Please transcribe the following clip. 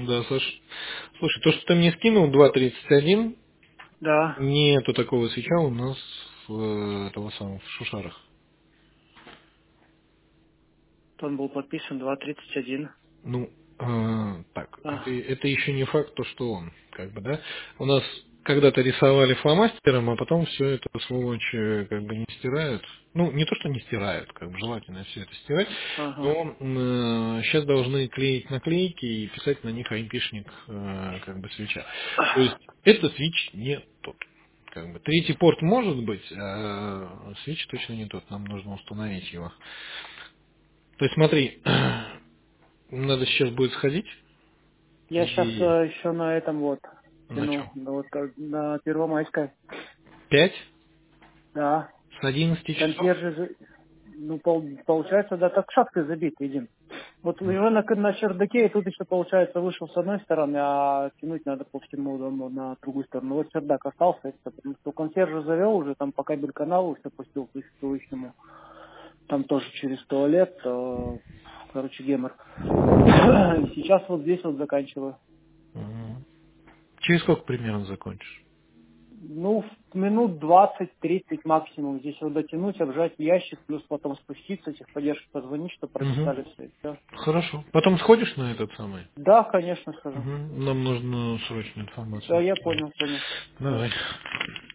Да, Саш. Слушай, то, что ты мне скинул, 2.31, Да, нету такого свеча у нас того самого, в Шушарах. он был подписан 2.31. Ну, так, А, это еще не факт, то, что он, как бы, да. У нас когда-то рисовали фломастером, а потом все это, сволочь, как бы не стирают. Ну, не то, что не стирают, как бы желательно все это стирать, ага. но сейчас должны клеить наклейки и писать на них айпишник, как бы, свеча. То есть, это свич не тот. Как бы. Третий порт может быть, а свич точно не тот, нам нужно установить его. То есть, смотри, надо сейчас будет сходить Я сейчас и еще на этом вот на тяну, чем? да, вот на Первомайской. 5 Да, с 11 часов? консьержи, ну, получается, да, так шапкой забит, видим. Вот уже на чердаке, и тут еще, получается, вышел с одной стороны, а тянуть надо по всему дому на другую сторону. Вот чердак остался, это потому что консьержа завел уже, там по кабель-каналу все пустил к всему. Там тоже через туалет, короче, гемор. И сейчас вот здесь вот заканчиваю. Мгм. Через сколько примерно закончишь? Ну, минут 20-30 максимум. Здесь вот дотянуть, обжать ящик, плюс потом спуститься, техподдержке позвонить, что Мгм. прописали все. Все. Хорошо. Потом сходишь на этот самый? Да, конечно, скажу. Мгм. Нам нужно срочную Да, информацию. я понял, понял. Да. Давай.